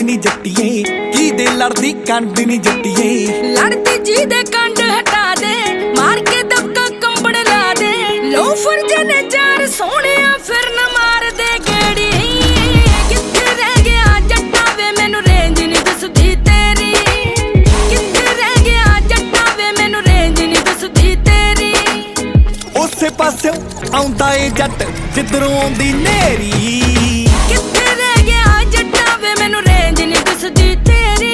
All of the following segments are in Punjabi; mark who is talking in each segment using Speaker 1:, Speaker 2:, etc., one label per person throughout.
Speaker 1: ਨੀ ਜੱਟੀਏ ਕੀ ਦੇ ਲੜਦੀ ਕੰਡ ਨੀ ਜੱਟੀਏ
Speaker 2: ਲੜਦੀ ਜੀ ਦੇ ਕੰਡ ਹਟਾ ਦੇ ਮਾਰ ਕੇ ਦਬਕਾ ਕੰਬੜ ਲਾ ਦੇ ਲੋਫਰ ਜਨੇ ਚਾਰ ਸੋਹਣਿਆ ਫਿਰ ਨਾ ਮਾਰ ਦੇ ਗੇੜੀ ਕਿੱਥੇ ਰਹਿ ਗਿਆ ਜੱਟਾ ਵੇ ਮੈਨੂੰ ਰੇਂਜ ਨੀ ਦੱਸਦੀ ਤੇਰੀ ਕਿੱਥੇ ਰਹਿ ਗਿਆ ਜੱਟਾ ਵੇ ਮੈਨੂੰ ਰੇਂਜ ਨੀ ਦੱਸਦੀ ਤੇਰੀ
Speaker 1: ਉਸੇ ਪਾਸੇ ਆਉਂਦਾ ਏ ਜੱਟ ਜਿੱਧਰੋਂ ਆਉਂਦੀ ਨੇਰੀ
Speaker 2: ਕਿੱਥੇ ਰਹਿ ਗਿਆ ਜੱਟਾ ਵੇ ਮੈਨੂੰ ਰੇਂਜ ਨੀ ਦੱਸਦੀ ਤੇਰੀ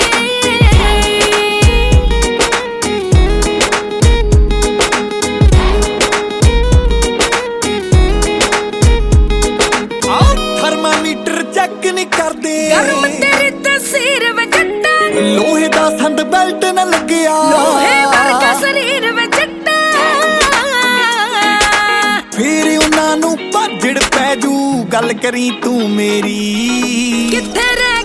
Speaker 1: ਥਰਮਾਮੀਟਰ ਚੈੱਕ ਨੀ ਕਰਦੇ
Speaker 2: ਗਰਮ ਤੇਰੀ ਤਸਵੀਰ ਵੇ ਜੱਟਾ
Speaker 1: ਲੋਹੇ ਦਾ ਸੰਦ ਬੈਲਟ ਨਾ ਲੱਗਿਆ
Speaker 2: ਲੋਹੇ ਵਰਗਾ ਸਰੀਰ ਵੇ ਜੱਟਾ
Speaker 1: ਫੇਰ ਉਹਨਾਂ ਨੂੰ ਭਾਜੜ ਪੈ ਜੂ ਗੱਲ ਕਰੀ ਤੂੰ ਮੇਰੀ
Speaker 2: ਕਿੱਥੇ ਰਹਿ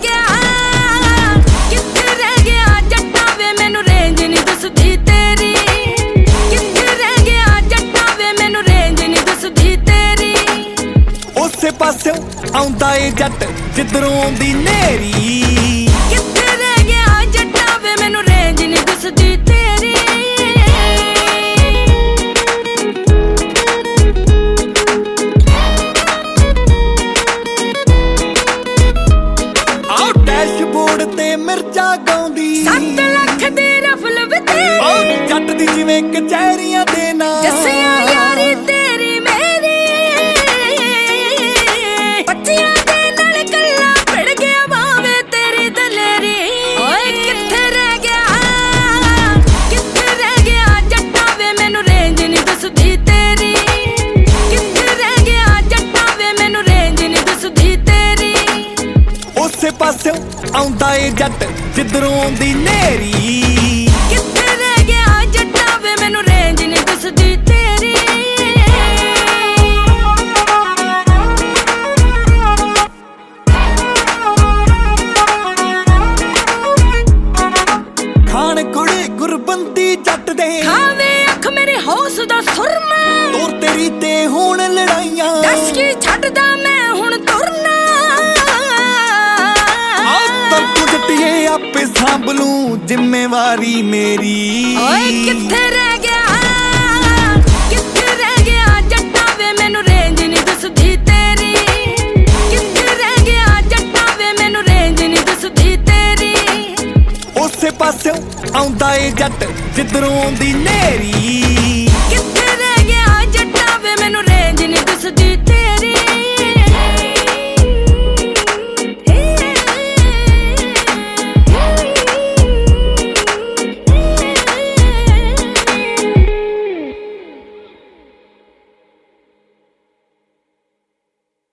Speaker 2: ਗਿਆ ਜੱਟਾ ਵੇ ਮੈਨੂੰ ਰੇਂਜ ਨੀ ਦੱਸਦੀ ਤੇਰੀ ਕਿੱਥੇ ਰਹਿ ਗਿਆ ਜੱਟਾ ਵੇ ਮੈਨੂੰ ਰੇਂਜ ਨੀ ਦੱਸਦੀ ਤੇਰੀ
Speaker 1: ਉਸੇ ਪਾਸੇ ਆਉਂਦਾ ਏ ਜੱਟ ਜਿੱਧਰੋਂ ਆਉਂਦੀ ਨੇਰੀ
Speaker 2: ਕਿੱਥੇ ਰਹਿ ਗਿਆ ਜੱਟਾ ਵੇ ਮੈਨੂੰ ਰੇਂਜ ਨੀ ਦੱਸਦੀ ਤੇਰੀ
Speaker 1: ਡੈਸ਼ਬੋਰਡ ਤੇ ਮਿਰਚਾ ਗਾਉਂਦੀ
Speaker 2: 7 ਲੱਖ ਦੀ ਰਫਲ ਵੇ ਤੇਰੀ
Speaker 1: ਜੱਟ ਦੀ ਜਿਵੇਂ ਕਚਹਿਰੀਆਂ ਦੇ ਨਾਂ
Speaker 2: ਜੱਸਿਆ ਯਾਰੀ ਤੇਰੀ ਮੇਰੀ ਬੱਚਿਆਂ ਦੇ ਨਾਲ ਕੱਲਾ ਭਿੜ ਗਿਆ ਬਾਵੇ ਤੇਰੀ ਦਲੇਰੀ ਓਏ ਕਿੱਥੇ ਰਹਿ ਗਿਆ ਜੱਟਾ ਵੇ ਮੈਨੂੰ ਰੇਂਜ ਨੀ ਦੱਸਦੀ ਤੇਰੀ ਕਿੱਥੇ ਰਹਿ ਗਿਆ ਜੱਟਾ ਵੇ ਮੈਨੂੰ ਰੇਂਜ ਨੀ ਦੱਸਦੀ ਤੇਰੀ
Speaker 1: ਉਸੇ ਪਾਸੇ ਆਉਂਦਾ ਏ ਜੱਟ ਜਿੱਧਰੋਂ ਆਉਂਦੀ ਨੇਰੀ
Speaker 2: ਕਿੱਥੇ ਰਹਿ ਗਿਆ ਜੱਟਾ ਵੇ ਮੈਨੂੰ ਰੇਂਜ ਨੀ ਦੱਸਦੀ ਤੇਰੀ
Speaker 1: ਖਾਣ ਕੁੜੇ ਗੁਰਬੰਦੀ ਜੱਟ ਦੇ
Speaker 2: ਖਾਵੇ ਅੱਖ ਮੇਰੇ ਹੌਸ ਦਾ ਸੁਰਮਾ
Speaker 1: ਤੋਰ ਤੇਰੀ ਤੇ ਹੁਣ ਲੜਾਈਆਂ
Speaker 2: ਦੱਸ ਕੀ ਛੱਡਦਾ ਮੈਂ ਹੁਣ ਤੁਰਨਾ
Speaker 1: ਤੂੰ ਜੱਟੀਏ ਆਪੇ ਸਾਂਭ ਲੂੰ ਜ਼ਿੰਮੇਵਾਰੀ ਮੇਰੀ
Speaker 2: ਓਏ ਕਿੱਥੇ ਰਹਿ ਗਿਆ ਜੱਟਾ ਵੇ ਮੈਨੂੰ ਰੇਂਜ ਨੀ ਦੱਸਦੀ ਤੇਰੀ ਕਿੱਥੇ ਰਹਿ ਗਿਆ ਜੱਟਾ ਵੇ ਮੈਨੂੰ ਰੇਂਜ ਨੀ ਦੱਸਦੀ ਤੇਰੀ
Speaker 1: ਉਸੇ ਪਾਸੇ ਆਉਂਦਾ ਏ ਜੱਟ ਜਿੱਧਰੋਂ ਆਉਂਦੀ ਨੇਰੀ